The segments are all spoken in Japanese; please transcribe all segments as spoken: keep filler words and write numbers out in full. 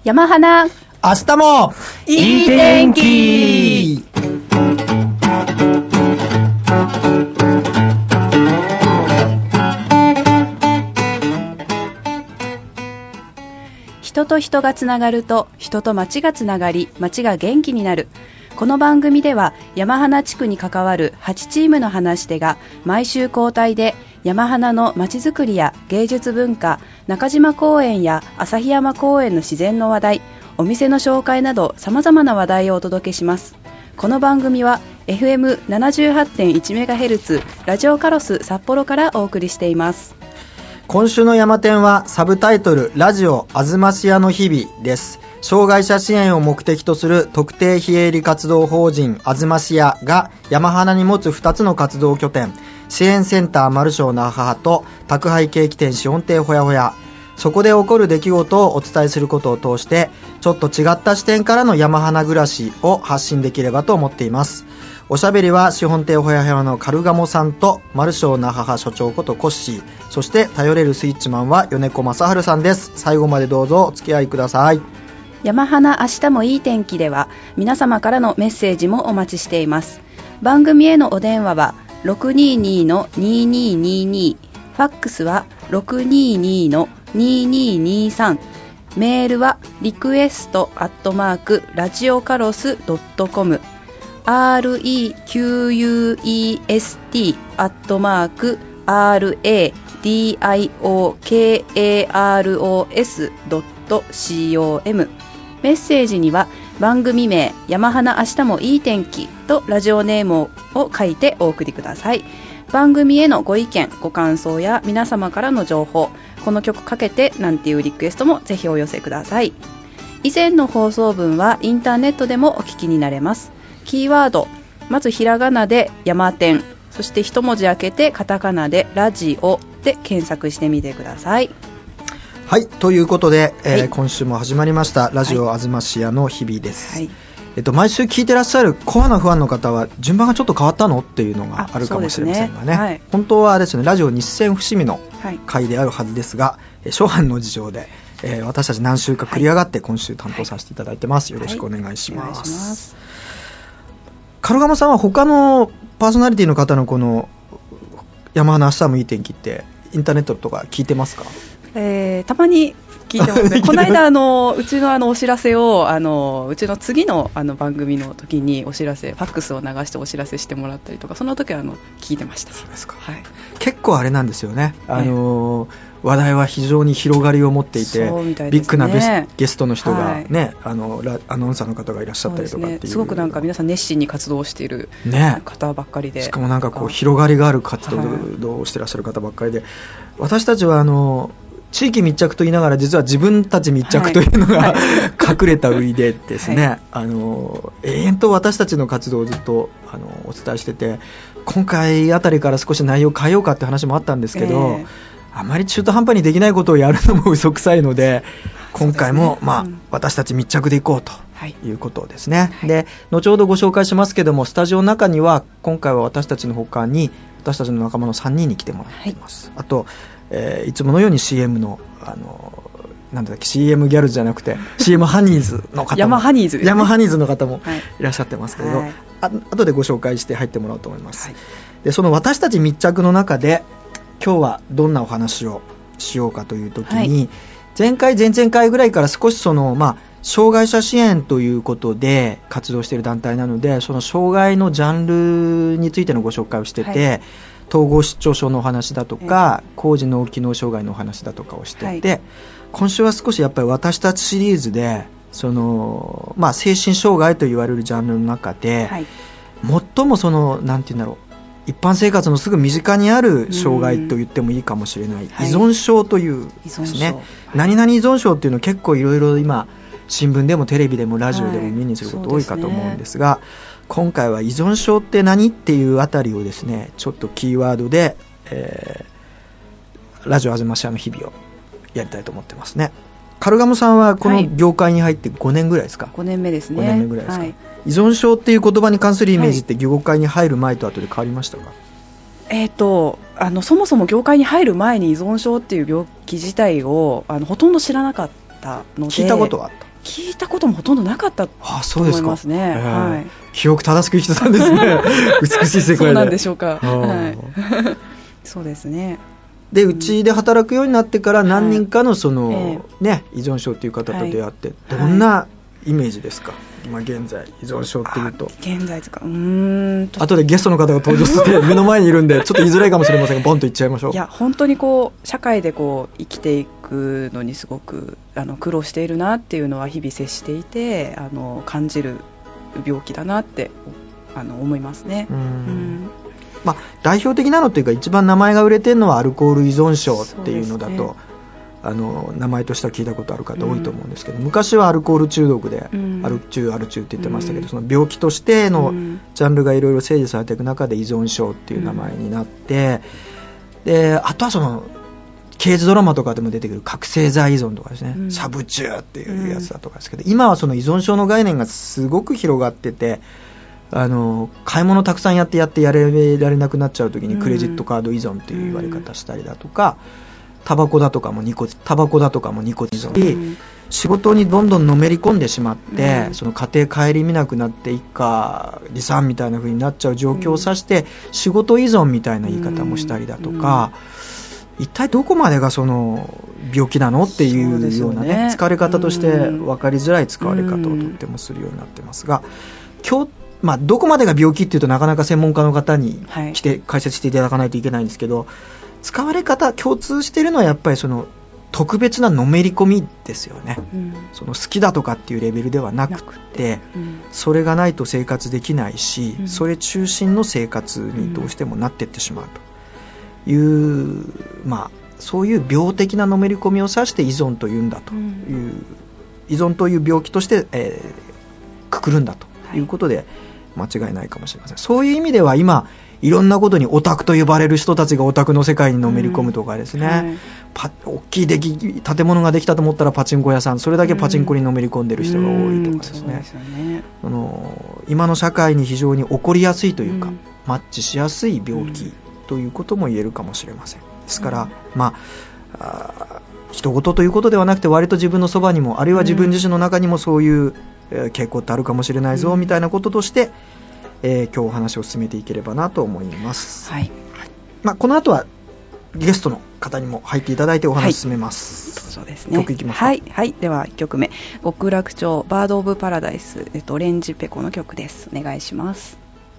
山花、 明日もいい天気。 人と人がつながると人と町がつながり、町が元気になる。この番組では山花地区に関わるはちチームの話し手が毎週交代で山花の町づくりや芸術文化、中島公園や旭山公園の自然の話題、お店の紹介など様々な話題をお届けします。この番組は エフエムななじゅうはちてんいちメガヘルツ ラジオカロス札幌からお送りしています。 今週の山展はサブタイトルラジオあずましやの日々です。障害者支援を目的とする特定非営利活動法人あずましやが山花に持つふたつの活動拠点、支援センターマルショー那覇と宅配ケーキ店シオン亭ほやほや、そこで起こる出来事をお伝えすることを通してちょっと違った視点からの山花暮らしを発信できればと思っています。おしゃべりはシオン亭ほやほやのカルガモさんとマルショー那覇所長ことコッシー、そして頼れるスイッチマンは米子正治さんです。最後までどうぞお付き合いください。 山花明日もいい天気では皆様からのメッセージもお待ちしています。番組へのお電話は ろくにーにーのにーにーにーにー、ファックスは ろくにーにーのにーにーにーさん、メールはリクエストアットマークラジオカロスドットコム、 アールイーキューユーイーエスティー アットマーク アールエーディーアイオーケーエーアールオーエスドットコム。メッセージには番組名山花明日もいい天気とラジオネームを書いてお送りください。番組へのご意見ご感想や皆様からの情報、この曲かけてなんていうリクエストもぜひお寄せください。以前の放送分はインターネットでもお聞きになれます。キーワード、まずひらがなで山天、そして一文字開けてカタカナでラジオで検索してみてください。 はい、ということで、えーはい、 今週も始まりましたラジオあずましやの日々です、はい。えっと、毎週聞いてらっしゃるコアなファンの方は順番がちょっと変わったのっていうのがあるかもしれませんが ね, ね、はい、本当はですねラジオ日銭伏見の回であるはずですが、はい、諸般の事情で、えー、私たち何週か繰り上がって今週担当させていただいてます、はい、よろしくお願いします、はい、お願いします。カルガモさんは他のパーソナリティの方のこの山花明日もいい天気ってインターネットとか聞いてますか？ えー、たまに聞いてますね。この間あのうちのあのお知らせをあのうちの次のあの番組の時にお知らせファックスを流してお知らせしてもらったりとか、その時はあの聞いてました。 そうですか、 はい、 結構あれなんですよね、あのー、話題は非常に広がりを持っていて、 そうみたいですね、 ビッグなベスゲストの人が、ね、はい、あのラアナウンサーの方がいらっしゃったりとかっていう、 す, ね、すごくなんか皆さん熱心に活動している方ばっかりで、 ね、しかもなんかこう広がりがある活動をしてらっしゃる方ばっかりで、はい、私たちはあの地域密着と言いながら実は自分たち密着というのが、はい、隠れた売りでですね、はい、あの永遠と私たちの活動をずっとあのお伝えしてて、今回あたりから少し内容を変えようかって話もあったんですけど、えー、あまり中途半端にできないことをやるのも嘘くさいので、今回も、ね、まあうん、私たち密着でいこうということですね、はい、で後ほどご紹介しますけども、スタジオの中には今回は私たちの他に私たちの仲間のさんにんに来てもらっています、はい、あとえー、いつものように シーエム の、あのなんだっけ シーエム ギャルじゃなくて シーエム ハニーズの方も山ハニーズですね、 山ハニーズの方もいらっしゃってますけど、 はい、 あ後でご紹介して入ってもらおうと思います、はい、でその私たち密着の中で今日はどんなお話をしようかという時に、はい、前回前々回ぐらいから少しその、まあ、障害者支援ということで活動している団体なので、その障害のジャンルについてのご紹介をしてて、はい、統合失調症のお話だとか、えー、高次脳機能障害のお話だとかをしてて、はい、今週は少しやっぱり私たちシリーズでその、まあ、精神障害と言われるジャンルの中で、はい、最もそのなんていうんだろう、一般生活のすぐ身近にある障害と言ってもいいかもしれない、はい、依存症というですね、はい、何々依存症っていうのは結構いろいろ今新聞でもテレビでもラジオでも目にすること多いかと思うんですが、はい、今回は依存症って何っていうあたりをですね、ちょっとキーワードで、えー、ラジオあずましやの日々をやりたいと思ってますね。カルガモさんはこの業界に入ってごねんぐらいですか？ ごねんめですね。 ごねんめぐらいですか、 はい、 依存症っていう言葉に関するイメージって業界に入る前と後で変わりましたか？ えーと、あのそもそも業界に入る前に依存症っていう病気自体をあのほとんど知らなかったので、 聞いたことはあった聞いたこともほとんどなかったと思いますね。 あ、そうですか。 はい、 記憶正しく生きてたんですね。美しい世界で。 そうなんでしょうか。はい、そうですね。 で、うちで働くようになってから何人かのその、はい、ね、依存症という方と出会って、はい、どんなイメージですか、今現在依存症っていうと。 現在ですか。うーんと後でゲストの方が登場して目の前にいるんでちょっと言いづらいかもしれませんが、ボンと言っちゃいましょう。 いや、本当にこう社会でこう生きていくのにすごくあの苦労しているなっていうのは日々接していて、あの感じる病気だなってあの思いますね。うん、うんまあ、代表的なのというか一番名前が売れてるのはアルコール依存症っていうのだと、ね、あの名前としては聞いたことある方多いと思うんですけど、うん、昔はアルコール中毒で、うん、アル中アル中って言ってましたけど、うん、その病気としてのジャンルがいろいろ整理されていく中で依存症っていう名前になって、うん、であとはその刑事ドラマとかでも出てくる覚醒剤依存とかですね、うん、サブチューっていうやつだとかですけど、今はその依存症の概念がすごく広がってて、あの買い物たくさんやってやってやれられなくなっちゃう時にクレジットカード依存っていう言われ方したりだとか、タバコだとかもニコタバコだとかもニコチン依存、うん、仕事にどんどんのめり込んでしまって、うん、その家庭顧みなくなって一家離散みたいな風になっちゃう状況を指して、うん、仕事依存みたいな言い方もしたりだとか、うん、一体どこまでがその病気なのっていうようなね、ね、疲れ方として分かりづらい使われ方をとってもするようになってますが、今日まあ、どこまでが病気っていうとなかなか専門家の方に来て解説していただかないといけないんですけど、はい、使われ方共通しているのはやっぱりその特別なのめり込みですよね、うん、その好きだとかっていうレベルではなくて、うん、それがないと生活できないし、うん、それ中心の生活にどうしてもなっていってしまうという、うん、まあ、そういう病的なのめり込みを指して依存というんだという、うん、依存という病気として、えー、くくるんだということで、はい、間違いないかもしれません。そういう意味では今いろんなことにオタクと呼ばれる人たちがオタクの世界にのめり込むとかですね、うんはい、パ大きいでき建物ができたと思ったらパチンコ屋さん、それだけパチンコにのめり込んでる人が多いとかですね、うんうん、そうですよね。あの今の社会に非常に起こりやすいというか、うん、マッチしやすい病気ということも言えるかもしれません。ですから、うん、まあ、あ人事ということではなくて割と自分のそばにもあるいは自分自身の中にもそういう、えー、傾向ってあるかもしれないぞ、うん、みたいなこととして、えー、今日お話を進めていければなと思います、はい。まあ、この後はゲストの方にも入っていただいてお話を進めます、 はい、そうですね。 曲いきますか。 はい、はい、ではいっきょくめ極楽鳥バードオブパラダイス、えっと、オレンジペコの曲です。お願いします。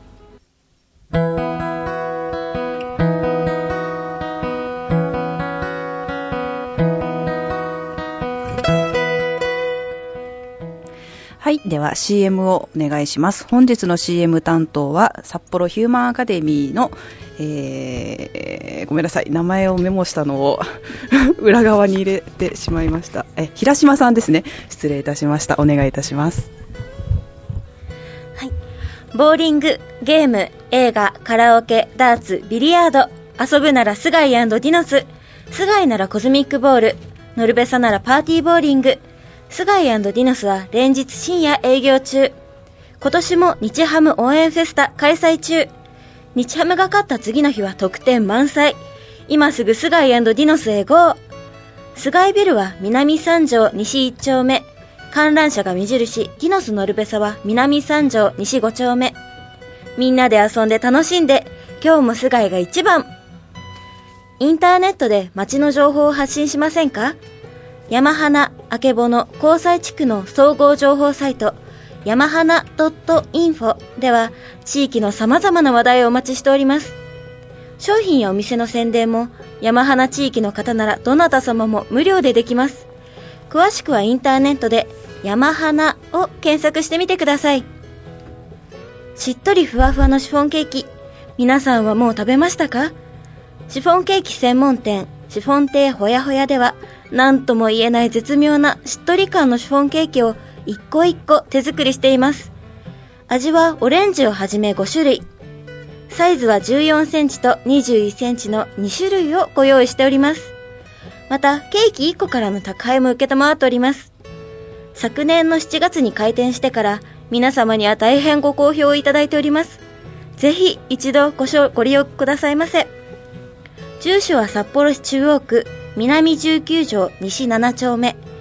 はい、では シーエム をお願いします。本日の シーエム 担当は札幌ヒューマンアカデミーの、えー、ごめんなさい、名前をメモしたのを裏側に入れてしまいました。え平島さんですね。失礼いたしました。お願いいたします。 はい、ボーリング、ゲーム、映画、カラオケ、ダーツ、ビリヤード、遊ぶならスガイ&ディノス、スガイならコズミックボール、ノルベサならパーティーボーリング、スガイ&ディノスは連日深夜営業中。今年も日ハム応援フェスタ開催中。日ハムが勝った次の日は特典満載。今すぐスガイ&ディノスへ ゴー。 スガイビルは南三条西いち丁目、観覧車が目印ディノスノルベサは南三条西ご丁目。みんなで遊んで楽しんで、今日もスガイが一番。インターネットで街の情報を発信しませんか？山花、あけぼの、交際地区の総合情報サイト、山花 .info では、地域の様々な話題をお待ちしております。商品やお店の宣伝も、山花地域の方ならどなた様も無料でできます。詳しくはインターネットで、山花を検索してみてください。しっとりふわふわのシフォンケーキ、皆さんはもう食べましたか？シフォンケーキ専門店、シフォン亭ほやほやでは、なんとも言えない絶妙なしっとり感のシフォンケーキを一個一個手作りしています。味はオレンジをはじめご種類。サイズはじゅうよんセンチとにじゅういっセンチのに種類をご用意しております。また、ケーキいっこからの宅配も受けたまわっております。昨年のしちがつに開店してから皆様には大変ご好評をいただいております。ぜひ一度 ご, ご利用くださいませ。住所は札幌市中央区南じゅうきゅう条西なな丁目、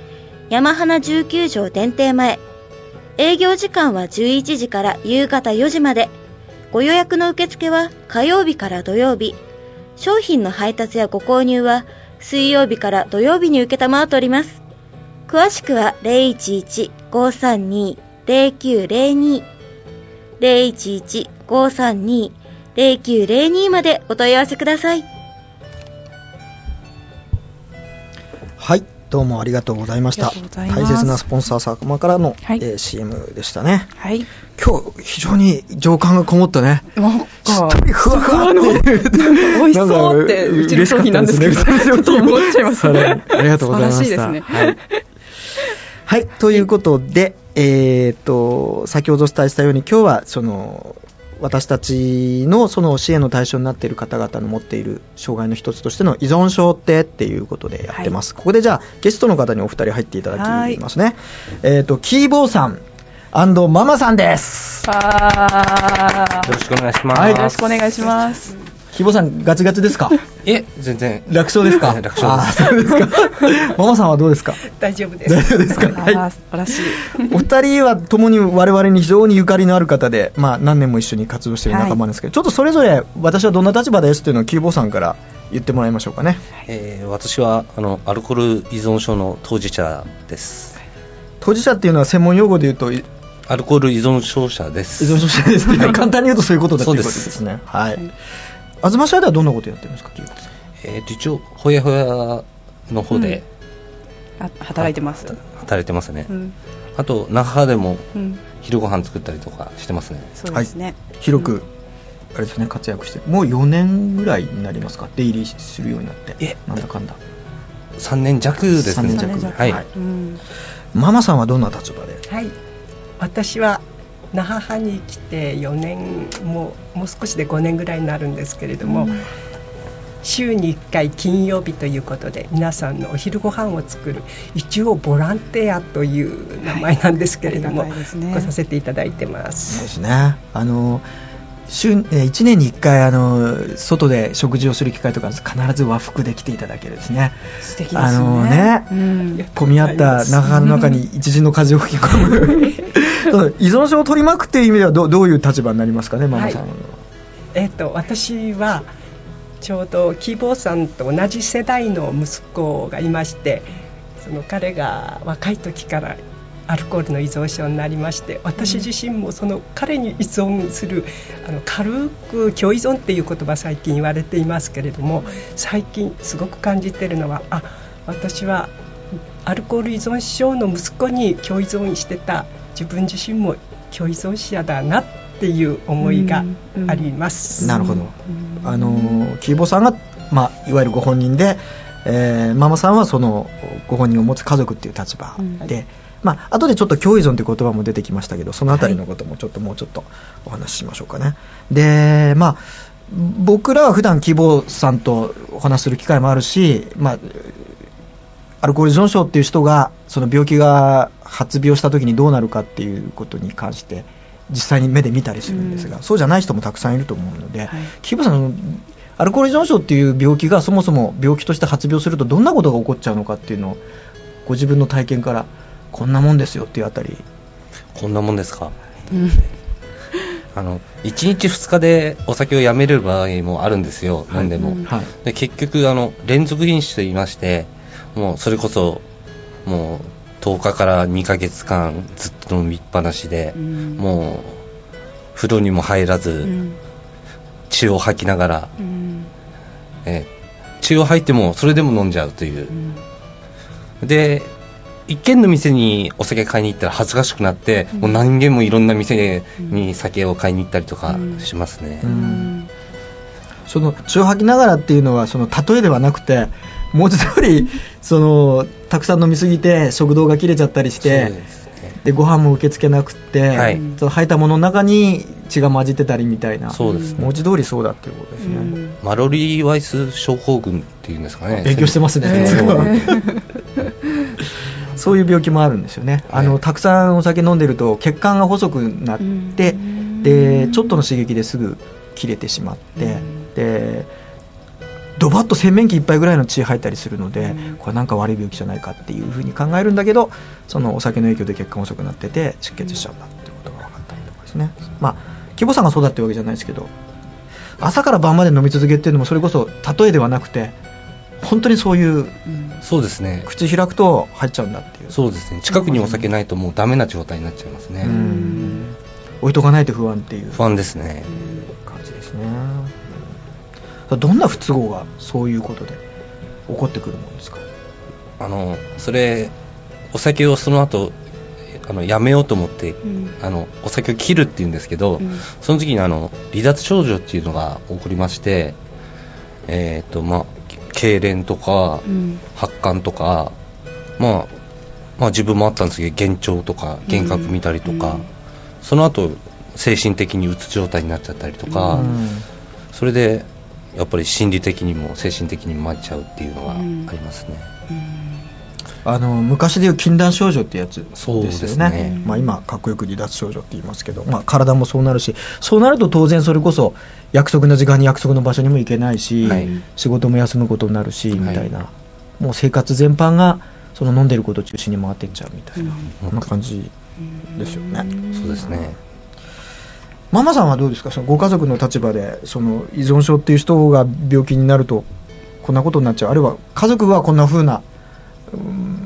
山花じゅうきゅう条電停前。営業時間はじゅういちじから夕方よじまで。ご予約の受付は火曜日から土曜日。商品の配達やご購入は水曜日から土曜日に受けたまわっております。詳しくは ゼロいちいち ごーさんに ゼロきゅうゼロに ゼロいちいち ごーさんに ゼロきゅうゼロに までお問い合わせください。 はい、どうもありがとうございました。大切なスポンサー様からの、はい、えー、シーエム でしたね。 はい。 今日非常に情感がこもったね。 なんかしっとりふわふわって美味しそうってうちの商品なんですけど、ちょっと思っちゃいますね。 ありがとうございました。素晴らしいですね。はい。はい、ということで、えー、と先ほどお伝えしたように今日はその私たちのその支援の対象になっている方々の持っている障害の一つとしての依存症ってっていうことでやってます、はい、ここでじゃあゲストの方にお二人入っていただきますね。えー、とキーボーさん&ママさんです。 よろしくお願いします。 はい、よろしくお願いします。 キーボーさんガチガチですか？ いえ、全然楽勝ですか？ 楽勝です。 あ、そうですか。ママさんはどうですか？ 大丈夫です。 大丈夫ですか？はい。 素晴らしい。 お二人はともに我々に非常にゆかりのある方で、まあ何年も一緒に活動している仲間ですけど、はい、ちょっとそれぞれ私はどんな立場ですというのをキーボーさんから言ってもらいましょうかね。 えー、私はあのアルコール依存症の当事者です。 当事者っていうのは専門用語で言うとアルコール依存症者です。 依存症者ですね。簡単に言うとそういうことだということですね。はい。東社ではどんなことやってるんですか？ えー、一応ほやほやの方で、 うん、あ働いてます。 働いてますね、うん、あと那覇でも昼ご飯作ったりとかしてますね、 うん、そうですね、はい、 広く、うん、あれですね、活躍してもうよねんぐらいになりますか？出入りするようになって。えなんだかんださんねん弱ですね。 さんねん弱、 はい、 はい、うん、ママさんはどんな立場で？ はい、私は那覇派に来てよねんももう少しでごねんぐらいになるんですけれども、うん、週にいっかい金曜日ということで皆さんのお昼ご飯を作る、一応ボランティアという名前なんですけれども、はい、ね、来させていただいてます。 そうですね、あの週いちねんにいっかいあの外で食事をする機会とか必ず和服で来ていただけるですね。 素敵ですね。 あのね、うん、混み合った那覇の中に一陣の風を吹き込む依存症を取り巻くっていう意味では ど, どういう立場になりますかね、ママさんは。はい、 えー、と私はちょうどキーボーさんと同じ世代の息子がいまして、その彼が若い時からアルコールの依存症になりまして、私自身もその彼に依存する、あの軽く共依存っていう言葉最近言われていますけれども、最近すごく感じているのは、あ、私はアルコール依存症の息子に共依存してた自分自身も共依存者だなっていう思いがあります。 うんうん、なるほど。あのキーボーさんが、まあ、いわゆるご本人で、えー、ママさんはそのご本人を持つ家族っていう立場で、うん、はい、まあ後でちょっと共依存という言葉も出てきましたけど、そのあたりのこともちょっともうちょっとお話ししましょうかね。で、まあ僕らは普段キーボーさんとお話しする機会もあるし、まあアルコール依存症っていう人がその病気が発病した時にどうなるかっていうことに関して実際に目で見たりするんですが、うん、そうじゃない人もたくさんいると思うので、はい、キーボーさん、アルコール依存症っていう病気がそもそも病気として発病するとどんなことが起こっちゃうのかっていうのをご自分の体験からこんなもんですよっていうあたり。 こんなもんですか、うん、あのいちにちふつかでお酒をやめれる場合もあるんですよ、飲んでも、うん、はい、で結局あの連続飲酒といいまして、もうそれこそもうとおかからにかげつかんずっと飲みっぱなしで、うん、もう風呂にも入らず、うん、血を吐きながら、うん、え血を吐いてもそれでも飲んじゃうという、うん、で一軒の店にお酒買いに行ったら恥ずかしくなって、うん、もう何軒もいろんな店に酒を買いに行ったりとかしますね、うんうん、 その血を吐きながらっていうのはその例えではなくて、文字通りそのたくさん飲みすぎて食道が切れちゃったりして、でご飯も受け付けなくって、はい、その吐いたものの中に血が混じってたりみたいな、 そうです、ね、 文字通りそうだっていうことですね、うん、 マロリー・ワイス症候群っていうんですかね。 勉強してますね、えー、そういう病気もあるんですよね。あのたくさんお酒飲んでると血管が細くなって、うん、でちょっとの刺激ですぐ切れてしまって、うん、でドバッと洗面器いっぱいぐらいの血入ったりするので、うん、これなんか悪い病気じゃないかっていうふうに考えるんだけど、そのお酒の影響で血管遅くなってて出血しちゃうんだっていうことが分かったりとかですね。まあ規模さんがそうだってわけじゃないですけど、朝から晩まで飲み続けっていうのもそれこそ例えではなくて本当にそういう、うん、 そうですね、 口開くと入っちゃうんだっていう。 そうですね、近くにお酒ないともうダメな状態になっちゃいますね。 うん、置いとかないと不安っていう不安ですね、 感じですね。どんな不都合がそういうことで起こってくるものですか？ あのそれお酒をその後あのやめようと思って、うん、あのお酒を切るっていうんですけど、うん、その時にあの離脱症状っていうのが起こりまして、えーとまあ、痙攣とか、うん、発汗とか、まあまあ、自分もあったんですけど幻聴とか幻覚見たりとか、うん、その後精神的にうつ状態になっちゃったりとか、うん、それでやっぱり心理的にも精神的にも参っちゃうっていうのがありますね。うんうん、あの昔でいう禁断症状ってやつですよね。 そうですね、 まあ、今かっこよく離脱症状って言いますけど、まあ、体もそうなるし、そうなると当然それこそ約束の時間に約束の場所にも行けないし、はい、仕事も休むことになるし、はい、みたいな、もう生活全般がその飲んでることを中心に回ってっちゃうみたいな、うん、そんな感じですよね。 そうですね。 ママさんはどうですか？そのご家族の立場でその依存症っていう人が病気になるとこんなことになっちゃう、あるいは家族はこんな風な、うん、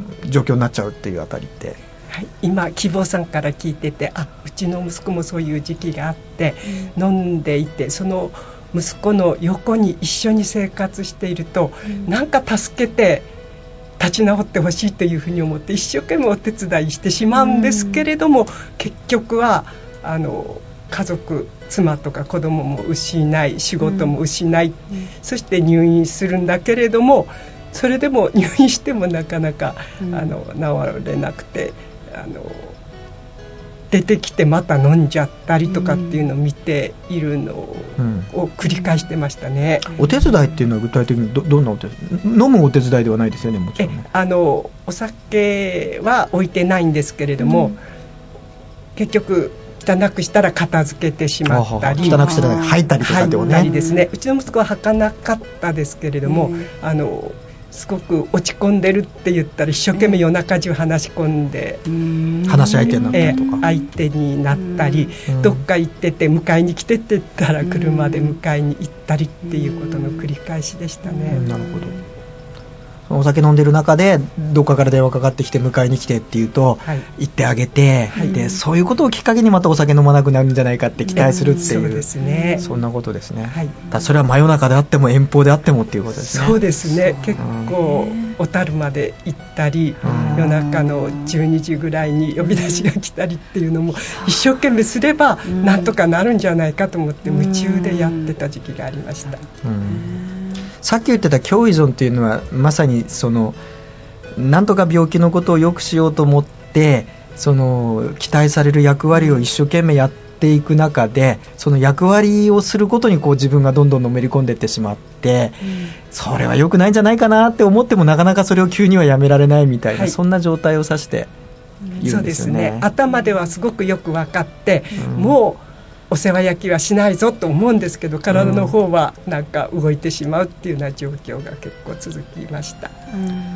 状況になっちゃうっていうあたりって、 はい、今希望さんから聞いてて、あ、うちの息子もそういう時期があって、うん、飲んでいて、その息子の横に一緒に生活していると、うん、なんか助けて立ち直ってほしいというふうに思って一生懸命お手伝いしてしまうんですけれども、うん、結局はあの家族、妻とか子供も失い、仕事も失い、うん、そして入院するんだけれども、それでも入院してもなかなか、うん、あの治れなくて、あの出てきてまた飲んじゃったりとかっていうのを見ているのを繰り返してましたね。 うん、お手伝いっていうのは具体的に ど, どんなお手伝い？飲むお手伝いではないですよね、もちろんね。 えあのお酒は置いてないんですけれども、うん、結局汚くしたら片付けてしまったり、 汚くしたら吐いたりとかってことね。 吐いたりですね。うちの息子は吐かなかったですけれども、うん、あのすごく落ち込んでるって言ったら一生懸命夜中中話し込んで、うん、 話し相手になったりとか、 えー、相手になったり、うん、どっか行ってて迎えに来てって言ったら車で迎えに行ったりっていうことの繰り返しでしたね。 うん、なるほど。お酒飲んでる中でどっかから電話かかってきて迎えに来てっていうと、はい、行ってあげて、はい、でそういうことをきっかけにまたお酒飲まなくなるんじゃないかって期待するっていう、うん、そうですね、そんなことですね。はい、だそれは真夜中であっても遠方であってもっていうことですね。 そうですね。結構小樽まで行ったり、夜中のじゅうにじぐらいに呼び出しが来たりっていうのも一生懸命すればなんとかなるんじゃないかと思って夢中でやってた時期がありました。うん、 さっき言ってた共依存っていうのはまさにそのなんとか病気のことを良くしようと思ってその期待される役割を一生懸命やっていく中でその役割をすることにこう自分がどんどんのめり込んでいってしまって、うん、それは良くないんじゃないかなって思ってもなかなかそれを急にはやめられないみたいな、はい、そんな状態を指して言うんですよね。 そうですね。頭ではすごくよく分かって、うん、もうお世話焼きはしないぞと思うんですけど体の方はなんか動いてしまうっていうような状況が結構続きました。 うん、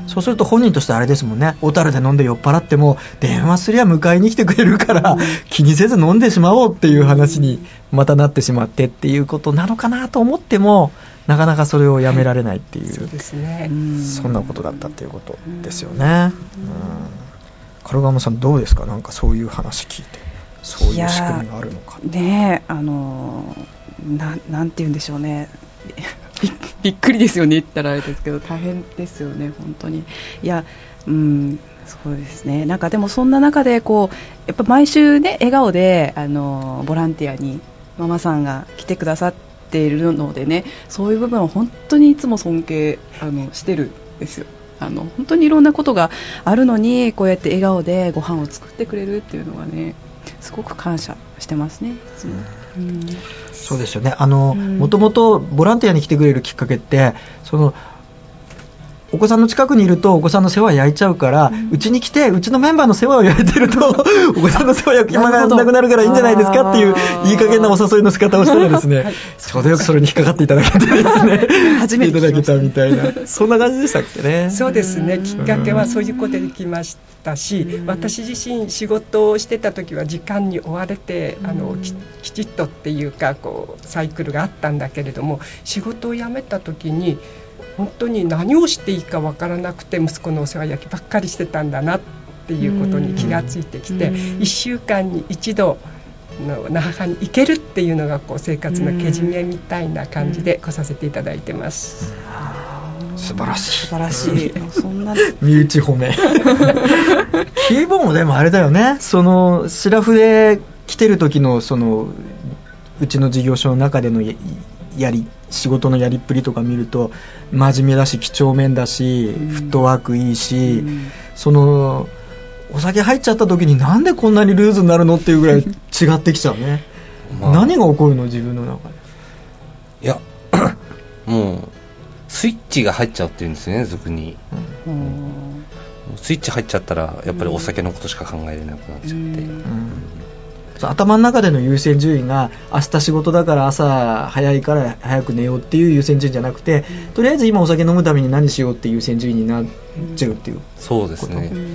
そうすると本人としてあれですもんね、小樽で飲んで酔っ払っても電話すりゃ迎えに来てくれるから、うん、気にせず飲んでしまおうっていう話にまたなってしまってっていうことなのかなと思ってもなかなかそれをやめられないっていう、はい、そうですね、そんなことだったっていうことですよね。うん、カルガモさんどうですか？なんかそういう話聞いてそういう仕組みがあるのかね。あの な, なんて言うんでしょうねび, びっくりですよねって言ったらあれですけど大変ですよね本当に。いや、うん、そうですね。なんかでもそんな中でこうやっぱ毎週ね笑顔であのボランティアにママさんが来てくださっているのでね、そういう部分を本当にいつも尊敬あのしてるんですよ。あの本当にいろんなことがあるのにこうやって笑顔でご飯を作ってくれるっていうのがねすごく感謝してますね。 うんうん、そうですよね。あの、うん、もともとボランティアに来てくれるきっかけってそのお子さんの近くにいるとお子さんの世話焼いちゃうからうち、ん、に来てうちのメンバーの世話を焼いてるとお子さんの世話焼く暇がなくなるからいいんじゃないですかっていういい加減なお誘いの仕方をしたらですね、はい、ちょうどよくそれに引っかかっていただけてですね初めていただけたみたいなそんな感じでしたっけね。 そうですね、きっかけはそういうことできましたし、私自身仕事をしてた時は時間に追われてあの き, きちっとっていうかこうサイクルがあったんだけれども、仕事を辞めた時に本当に何をしていいか分からなくて息子のお世話焼きばっかりしてたんだなっていうことに気がついてきて、いっしゅうかんに一度の那覇に行けるっていうのがこう生活のけじめみたいな感じで来させていただいてます。 素晴らしい素晴らしいそんな身内褒めキーボーもでもあれだよね、そのシラフで来てる時のそのうちの事業所の中での や, やり仕事のやりっぷりとか見ると真面目だし几帳面だし、うん、フットワークいいし、うん、そのお酒入っちゃった時になんでこんなにルーズになるのっていうぐらい違ってきちゃうね、まあ、何が起こるの自分の中で。 いやもうスイッチが入っちゃうっていうんですよね、俗に、うん、スイッチ入っちゃったらやっぱりお酒のことしか考えれなくなっちゃって、うんうん頭の中での優先順位が明日仕事だから朝早いから早く寝ようっていう優先順位じゃなくて、うん、とりあえず今お酒飲むために何しようっていう優先順位になっちゃうっていう、うん、 そうですね、うん、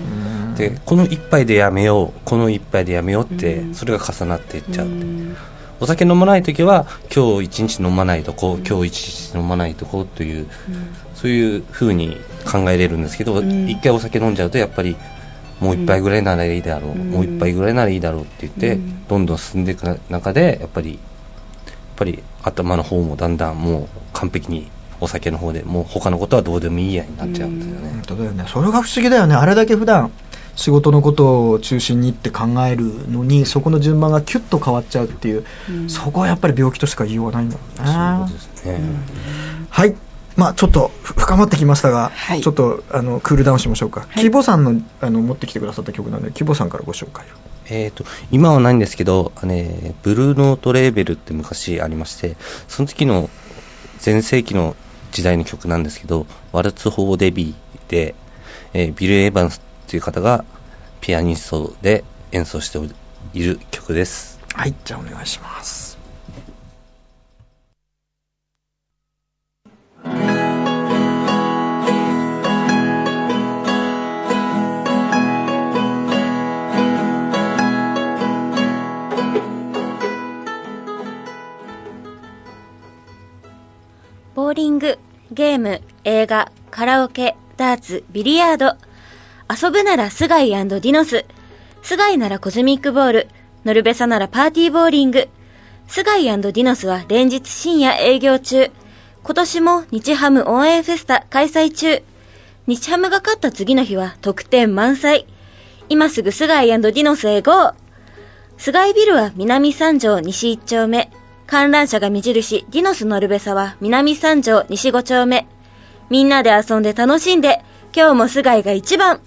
でこの一杯でやめようこの一杯でやめようって、うん、それが重なっていっちゃう、うん、お酒飲まないときは今日一日飲まないとこう、うん、今日一日飲まないとこうという、うん、そういう風に考えれるんですけど、うん、一回お酒飲んじゃうとやっぱりもう一杯ぐらいならいいだろう、うん、もう一杯ぐらいならいいだろうって言って、うん、どんどん進んでいく中でやっぱりやっぱり頭の方もだんだんもう完璧にお酒の方でもう他のことはどうでもいいやになっちゃうんですよね、うん、 本当だよね。それが不思議だよね。あれだけ普段仕事のことを中心にって考えるのにそこの順番がキュッと変わっちゃうっていう、うん、そこはやっぱり病気としか言いようがないんだろうね。そうですね、うん、はい、まあ、ちょっと深まってきましたが、はい、ちょっとあのクールダウンしましょうか、はい、キーボーさん の, あの持ってきてくださった曲なのでキーボーさんからご紹介を。 えーと、今はないんですけど、ね、ブルーノートレーベルって昔ありまして、その時の前世紀の時代の曲なんですけど、ワルツ・フォー・デビーで、えー、ビル・エヴァンスっていう方がピアニストで演奏している曲です。 はい、じゃあお願いします。 ボーリング、ゲーム、映画、カラオケ、ダーツ、ビリヤード。遊ぶならスガイ&ディノス。スガイならコズミックボール。ノルベサならパーティーボーリング。スガイ&ディノスは連日深夜営業中。今年も日ハム応援フェスタ開催中。日ハムが勝った次の日は特典満載。今すぐスガイ&ディノスへ ゴー。スガイビルは南三条西いち丁目。観覧車が目印ディノスノルベサは南三条西ご丁目。みんなで遊んで楽しんで、今日もスガイが一番。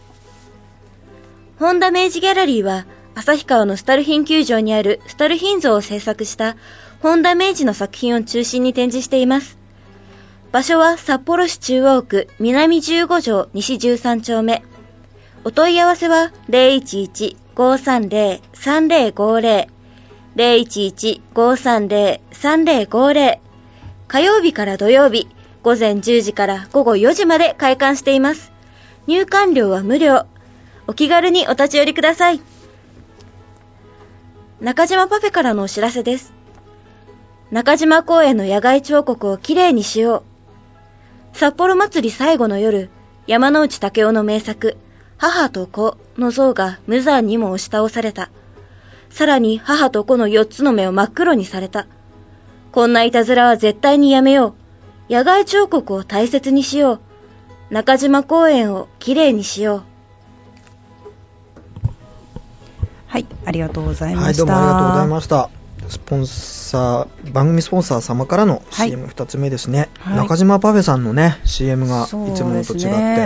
ホンダ明治ギャラリーは旭川のスタルヒン球場にあるスタルヒン像を制作したホンダ明治の作品を中心に展示しています。場所は札幌市中央区南じゅうご条西じゅうさん丁目。お問い合わせは ゼロいちいち ごーさんゼロ さんゼロごゼロ ゼロいちいち ごーさんゼロ さんゼロごゼロ。火曜日から土曜日、午前じゅうじから午後よじまで開館しています。入館料は無料。お気軽にお立ち寄りください。中島パフェからのお知らせです。中島公園の野外彫刻をきれいにしよう。札幌祭り最後の夜、山之内武雄の名作、母と子の像が無残にも押し倒された。さらに母と子の四つの目を真っ黒にされた。こんないたずらは絶対にやめよう。野外彫刻を大切にしよう。中島公園をきれいにしよう。 はい、ありがとうございました。 はい、どうもありがとうございました。スポンサー、番組スポンサー様からの シーエムふた つめですね、はい、中島パフェさんのね シーエム がいつものと違って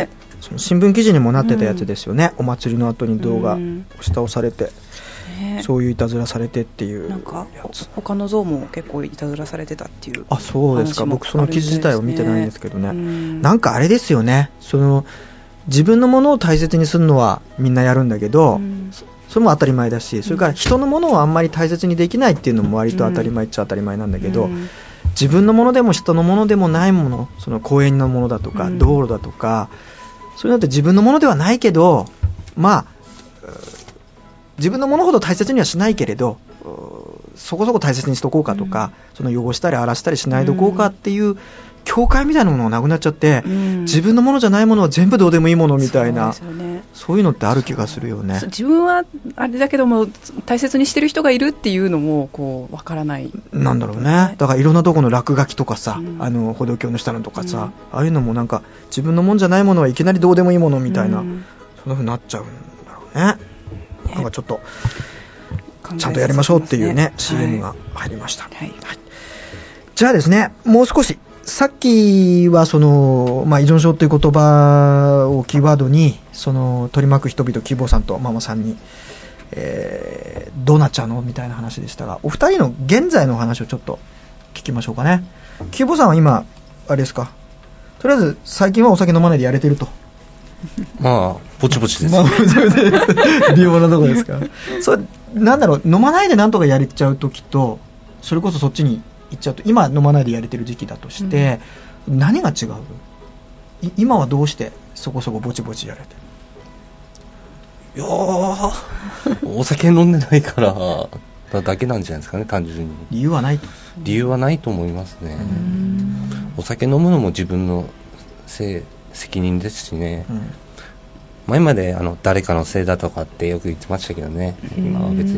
その新聞記事にもなってたやつですよね、うん、お祭りの後に動画押し倒されて、うん、そういういたずらされてっていうなんか他の像も結構いたずらされてたっていう。 あ、そうですか。僕その記事自体を見てないんですけどね、うん、なんかあれですよね、その自分のものを大切にするのはみんなやるんだけど、うん、それも当たり前だし、それから人のものをあんまり大切にできないっていうのも割と当たり前っちゃ当たり前なんだけど、うん、自分のものでも人のものでもないもの、その公園のものだとか、うん、道路だとか、そういうのって自分のものではないけど、まあ自分のものほど大切にはしないけれど、そこそこ大切にしとこうかとか、うん、その汚したり荒らしたりしないとこうかっていう境界みたいなものがなくなっちゃって、うん、自分のものじゃないものは全部どうでもいいものみたいな、 そうですよね、そういうのってある気がするよね。 自分はあれだけども大切にしてる人がいるっていうのもこうわからないなんだろうね。だからいろんなとこの落書きとかさ、うん、あの歩道橋の下のとかさ、うん、ああいうのもなんか自分のもんじゃないものはいきなりどうでもいいものみたいな、うん、そんな風になっちゃうんだろうね。なんかちょっとちゃんとやりましょうっていうね、はい、シーエム が入りました、はいはい、じゃあですね、もう少しさっきはその、まあ、依存症という言葉をキーワードにその取り巻く人々、希望さんとママさんに、えー、どうなっちゃうのみたいな話でしたが、お二人の現在の話をちょっと聞きましょうかね。希望さんは今あれですか、とりあえず最近はお酒飲まないでやれてると。 まあぼちぼちです、 まあ、微妙なところですか。それなんだろう、飲まないでなんとかやれちゃうときと、それこそそっちに行っちゃうと、今飲まないでやれてる時期だとして、うん、何が違う？今はどうしてそこそこぼちぼちやれてる？いやーお酒飲んでないからだけなんじゃないですかね、単純に。 理由はないと。 理由はないと思いますね。お酒飲むのも自分のせい責任ですしね、うん、前まであの誰かのせいだとかってよく言ってましたけどね、今は別に、うん、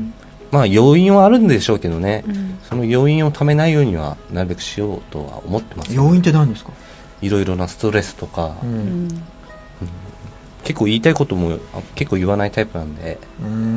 まあ要因はあるんでしょうけどね、うん、その要因をためないようにはなるべくしようとは思ってます、ね、 要因って何ですか？ いろいろなストレスとか、うんうん、結構言いたいことも結構言わないタイプなんで。うーん、うん、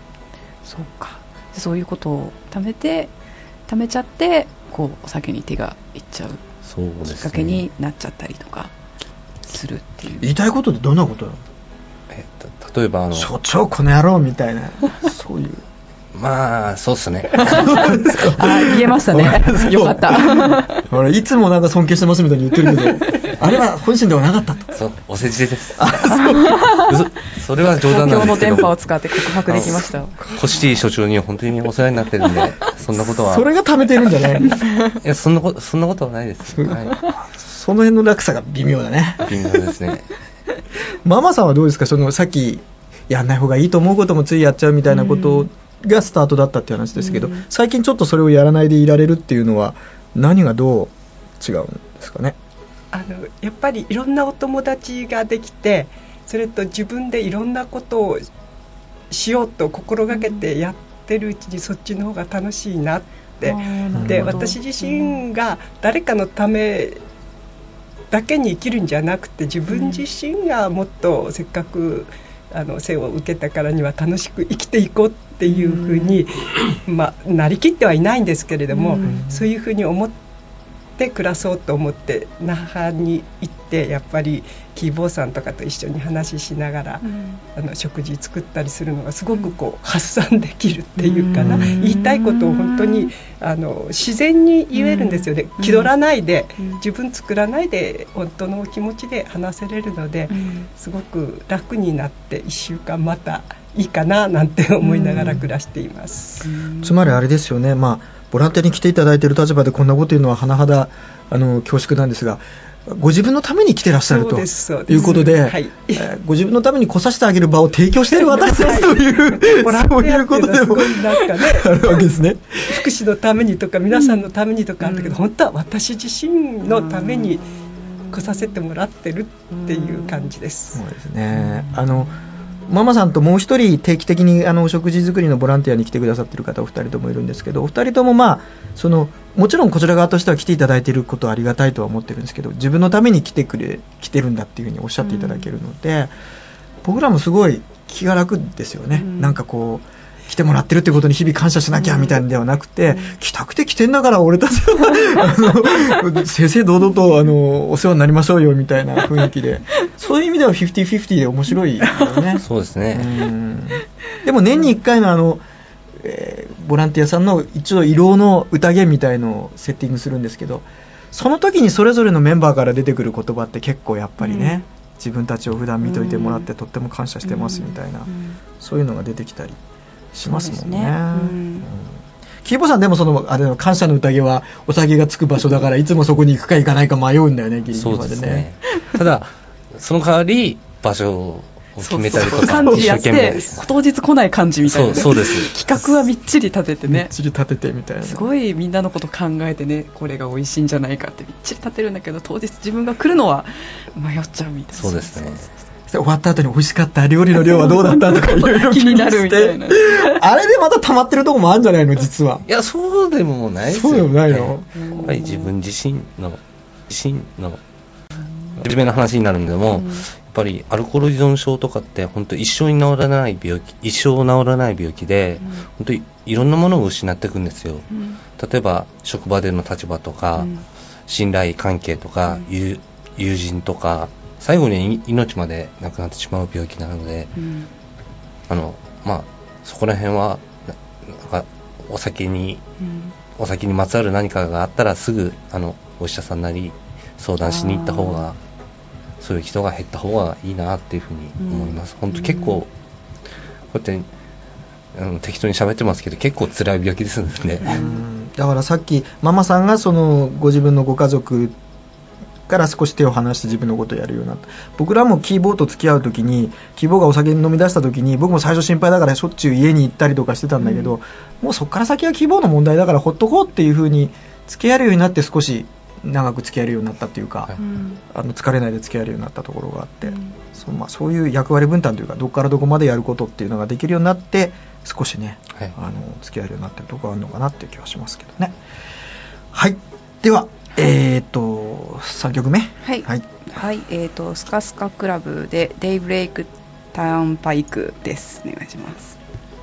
そうか、そういうことをためてためちゃってこうお酒に手がいっちゃうきっかけになっちゃったりとかするっていう。 言いたいことってどんなことなの？ えっと、例えばあの所長この野郎みたいなそういうまあそうっすねあ、言えましたねよかった俺いつもなんか尊敬してますみたいに言ってるけどあれは本心ではなかったと。 そう、お世辞ですそれは冗談なんですけど、 公共の電波を使って告白できました。 コシティ所長には本当にお世話になってるんでそんなことはそれが溜めてるんじゃないいや、そんなこと、そんなことはないです、はい、 その辺の落差が微妙だね。 微妙ですねママさんはどうですか？そのさっきやんない方がいいと思うこともついやっちゃうみたいなことがスタートだったっていう話ですけど、最近ちょっとそれをやらないでいられるっていうのは何がどう違うんですかね？ あのやっぱりいろんなお友達ができて、それと自分でいろんなことをしようと心がけてやってるうちにそっちの方が楽しいなって。で、私自身が誰かのためだけに生きるんじゃなくて、自分自身がもっとせっかくあの生を受けたからには楽しく生きていこうっていうふうに、まあ、なりきってはいないんですけれども、そういうふうに思って暮らそうと思って那覇に行って、やっぱりキーボーさんとかと一緒に話ししながら、うん、あの食事作ったりするのがすごくこう発散できるっていうかな、うん、言いたいことを本当にあの自然に言えるんですよね、うん、気取らないで、うん、自分作らないで本当のお気持ちで話せれるので、うん、すごく楽になっていっしゅうかんまたいいかななんて思いながら暮らしています、 うん、つまりあれですよね、まあボランティアに来ていただいている立場でこんなこと言うのは甚だあの恐縮なんですが、ご自分のために来てらっしゃるということで、はい、えー、ご自分のために来させてあげる場を提供している私たちというボランティアっていうのはすごいなんかねあるわけですね。 福祉のためにとか皆さんのためにとかあったけど、うん、本当は私自身のために来させてもらってるっていう感じです。 そうですね。あのママさんともう一人定期的にあのお食事作りのボランティアに来てくださっている方お二人ともいるんですけど、お二人ともまあそのもちろんこちら側としては来ていただいていることはありがたいとは思ってるんですけど、自分のために来てくれ来てるんだっていうふうにおっしゃっていただけるので、うん、僕らもすごい気が楽ですよね、うん、なんかこう来てもらってるってことに日々感謝しなきゃみたいなのではなくて、うん、来たくて来てんだから俺たちはあの正々堂々とあのお世話になりましょうよみたいな雰囲気で、そういう意味ではフィフティフィフティで面白いよね。 そうですね。 うんでも年にいっかいのあの、えー、ボランティアさんの一応慰労の宴みたいのをセッティングするんですけど、その時にそれぞれのメンバーから出てくる言葉って結構やっぱりね、うん、自分たちを普段見といてもらってとっても感謝してますみたいな、うん、そういうのが出てきたりしますもんね。キーボーさんでもそのあれの感謝の宴はお酒がつく場所だからいつもそこに行くか行かないか迷うんだよね、ギリギリまでね。そうですね。 ただその代わり場所を決めたりとか幹事やって当日来ない感じみたいな、ね、 そうそうです企画はみっちり立ててね、 みっちり立ててみたいな、 すごいみんなのこと考えてね、これが美味しいんじゃないかってみっちり立てるんだけど、当日自分が来るのは迷っちゃうみたいな。 そうですね。 終わった後に美味しかった料理の量はどうだったとかいろいろ気になるみたいなあれでまた溜まってるとこもあるんじゃないの実は。 いやそうでもないですよ。 そうでもないの、 はい、やっぱり自分自身の自身の真面目な話になるんでも、うん、やっぱりアルコール依存症とかって本当一生に治らない病気、一生治らない病気で、うん、本当にいろんなものを失っていくんですよ、うん、例えば職場での立場とか、うん、信頼関係とか、うん、友, 友人とか最後に命まで亡くなってしまう病気なので、うん、あのまあそこら辺はなんかお酒に、うん、お酒にまつわる何かがあったらすぐあのお医者さんなり相談しに行った方が、そういう人が減った方がいいなっていうふうに思います、うん、本当結構こうやってあの適当に喋ってますけど結構辛い病気ですね、うん、 だからさっきママさんがそのご自分のご家族から少し手を離して自分のことをやるようになった。僕らもキーボーと付き合うときに、キーボーがお酒に飲み出したときに僕も最初心配だからしょっちゅう家に行ったりとかしてたんだけど、うん、もうそこから先はキーボーの問題だからほっとこうっていう風に付き合えるようになって、少し長く付き合えるようになったっていうか、はい、あの疲れないで付き合えるようになったところがあって、うん、そ, まあ、そういう役割分担というか、どこからどこまでやることっていうのができるようになって少しね、はい、あの付き合えるようになってるところがあるのかなっていう気はしますけどね。はい、ではえーとさんきょくめ、 はいはいはい、えーとスカスカクラブでデイブレイクターンパイクです。お願いします。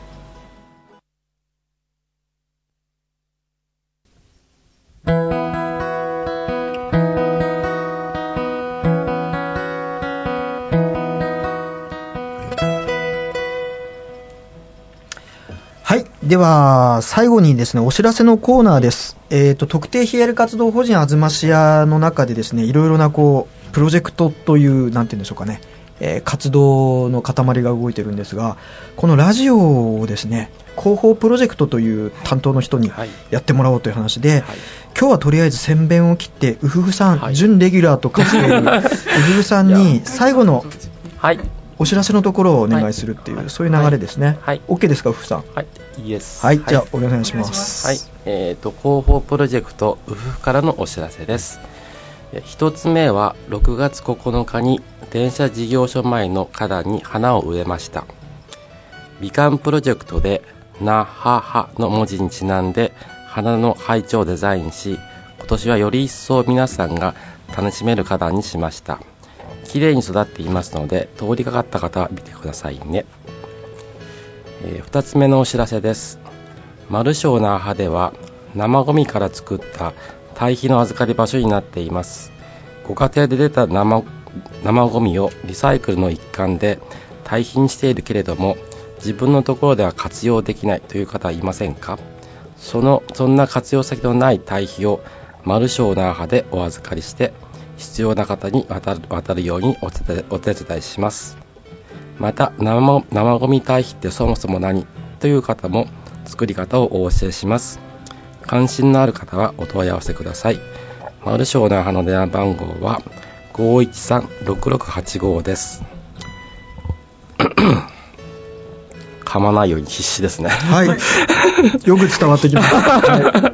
はい、では最後にですね、お知らせのコーナーです。えーと特定非営利活動法人あずましやの中でですね、いろいろなこうプロジェクトというなんていうんでしょうかね、えー、活動の塊が動いてるんですが、このラジオをですね、広報プロジェクトという担当の人にやってもらおうという話で、はいはい、今日はとりあえず宣伝を切ってうふふさん、はい、準レギュラーと化しているうふふさんに最後のはいお知らせのところをお願いするっていう、はい、そういう流れですね、はい、OK ですか、うふふさん。 はい、いいです。 はい、じゃあお願いします。 はい、えーと広報プロジェクトうふふからのお知らせです。一つ目はろくがつここのかに電車事業所前の花壇に花を植えました。美観プロジェクトでなははの文字にちなんで花の配置をデザインし、今年はより一層皆さんが楽しめる花壇にしました。綺麗に育っていますので、通りかかった方は見てくださいね。えー、ふたつめのお知らせです。マルショーなはでは生ゴミから作った堆肥の預かり場所になっています。ご家庭で出た 生, 生ゴミをリサイクルの一環で堆肥にしているけれども、自分のところでは活用できないという方はいませんか？そのそんな活用先のない堆肥をマルショーなはでお預かりして、必要な方に渡る、渡るようにお手、お手伝いします。また 生, 生ゴミ堆肥ってそもそも何という方も作り方をお教えします。関心のある方はお問い合わせください。マルショーなはの電話番号は ごいちさんろくろくはちご です。噛まないように必死ですね。 はい。よく伝わってきました。はい、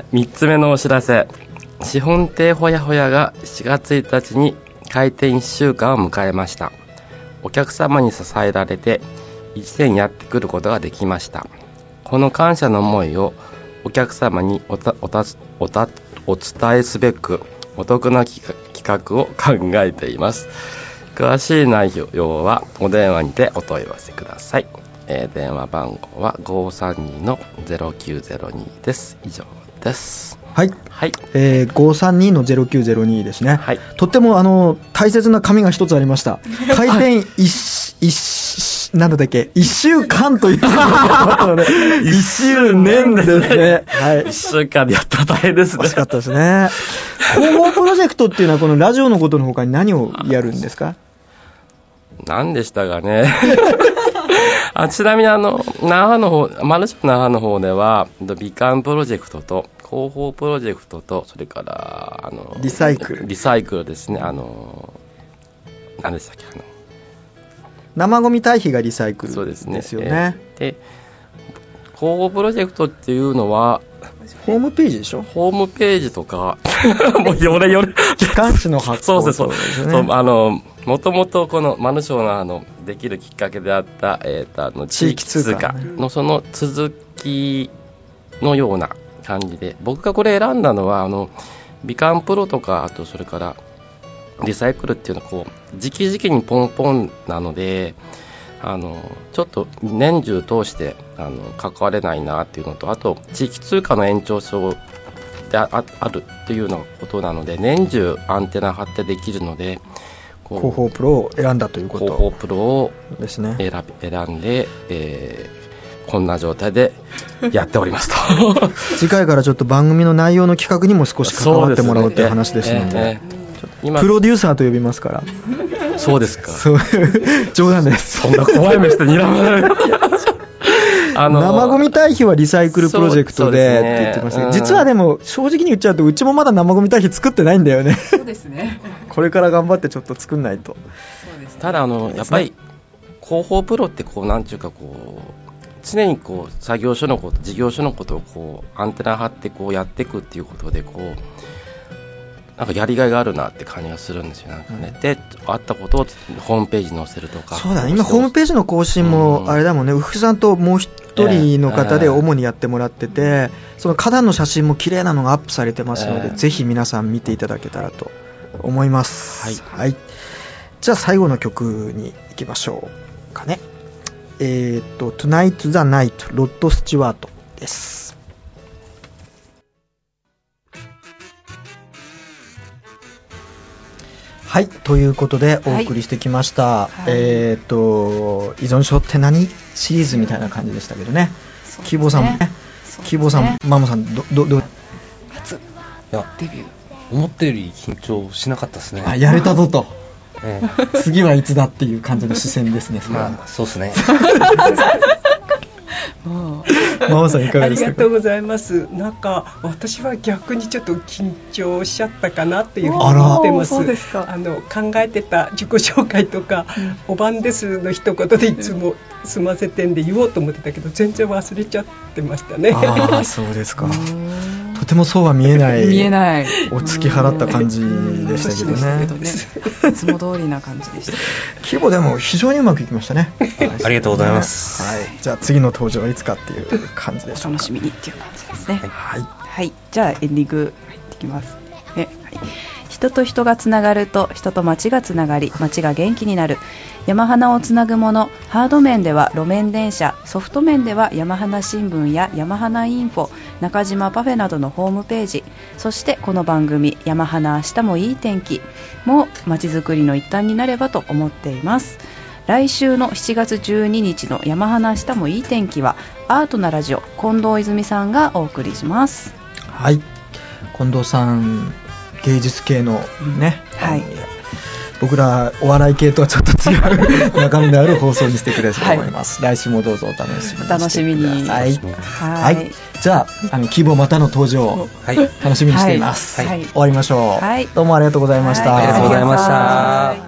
みっつめのお知らせ。資本亭ほやほやがしがつついたちに開店いっしゅうかんを迎えました。お客様に支えられていちねんやってくることができました。この感謝の思いをお客様におたおたおたお伝えすべくお得な企画を考えています。詳しい内容はお電話にてお問い合わせください。 えー、電話番号は ごーさんにのゼロきゅうゼロに です。以上です。 はい、 はい、 えー、ごーさんにのゼロきゅうゼロにですね、はい、とってもあの大切な紙が一つありました。開店一一なんだっけいっしゅうかんといういっしゅうねんですね。はい、 いっしゅうかんでやったら大変ですね。 惜しかったですね。広報プロジェクトっていうのはこのラジオのことの他に何をやるんですか？ 何でしたかね。あ、ちなみにあの那覇の方、マルショ那覇の方では美観プロジェクトと広報プロジェクトと、それからあのリサイクルリサイクルですね。あの何でしたっけ、あの生ゴミ堆肥がリサイクルですよね。 そうですね。で、広報プロジェクトっていうのはホームページでしょ。 ホームページとかもうよれよれ機関紙の発行、 そうそうそう、そう、あのもともとこのマヌショーのあのできるきっかけであった、えー、とあの地域通貨のその続きのような感じで、僕がこれ選んだのはあの美観プロとか、あとそれからリサイクルっていうのはこう時期時期にポンポンなので、あのちょっと年中通してあの関われないなっていうのと、あと地域通貨の延長線で あ, あるっていうようなことなので、年中アンテナ張ってできるので、 広報プロを選んだということ広報プロをですね。 選び選んで、えー、こんな状態でやっておりますと。 次回からちょっと番組の内容の企画にも少し関わってもらおうという話ですので、えーえー今プロデューサーと呼びますから。 そうですか。 そう冗談です。 そんな怖い目して睨まない。 あの生ゴミ堆肥はリサイクルプロジェクトでって言ってましたけど、実はでも正直に言っちゃうとうちもまだ生ゴミ堆肥作ってないんだよね。 そうですね。 これから頑張ってちょっと作んないと。 そうですね。 ただあのやっぱり広報プロってこうなんていうかこう常にこう作業所のこと事業所のことをこうアンテナ張ってこうやっていくっていうことでこうなんかやりがいがあるなって感じがするんですよ。なんかね、であったことをホームページに載せるとか。 そうだね、今ホームページの更新もあれだもんね、ウフさんともう一人の方で主にやってもらってて、えー、その花壇の写真も綺麗なのがアップされてますので、えー、ぜひ皆さん見ていただけたらと思います。はい、はい、じゃあ最後の曲に行きましょうかね。えーと Tonight the Night ロッド・スチュワートです。はい、ということでお送りしてきました、はい、えーと依存症って何シリーズみたいな感じでしたけどね。キーボーさんもね、キーボーさん、マモさんどどど初いやデビュー思ったより緊張しなかったですね。 あ、やれたぞと、 ええ、次はいつだっていう感じの視線ですね。それはまあそうですね。 マモさんいかがですか。 ありがとうございます。なんか私は逆にちょっと緊張しちゃったかなっていうふうに思ってます。 そうですか。 あの考えてた自己紹介とか、うん、お晩ですの一言でいつも済ませてんで言おうと思ってたけど全然忘れちゃってましたね。 ああ、そうですか。とてもそうは見えない見えないお突き払った感じでしたけどね。 いつも通りな感じでした。 規模でも非常にうまくいきましたね。 ありがとうございます。 はい、じゃあ次の登場はいつかっていう感じでしょうか。 お楽しみにっていう感じですね。 はい、 はい、じゃあエンディング入ってきますね。はい、人と人がつながると人と街がつながり街が元気になる。山花をつなぐもの。ハード面では路面電車、ソフト面では山花新聞や山花インフォ、中島パフェなどのホームページ、そしてこの番組山花明日もいい天気も街づくりの一端になればと思っています。来週のしちがつじゅうににちの山花明日もいい天気はアートなラジオ近藤泉さんがお送りします。 はい、近藤さん芸術系のね、 うん、はい、 僕らお笑い系とはちょっと違う中身のある放送にしてくれると思います、はい、来週もどうぞお楽しみにしてください。 楽しみに。 はい、はいはい、じゃあ、あの希望またの登場を楽しみにしています、はいはい、終わりましょう、はい、どうもありがとうございました。 ありがとうございました。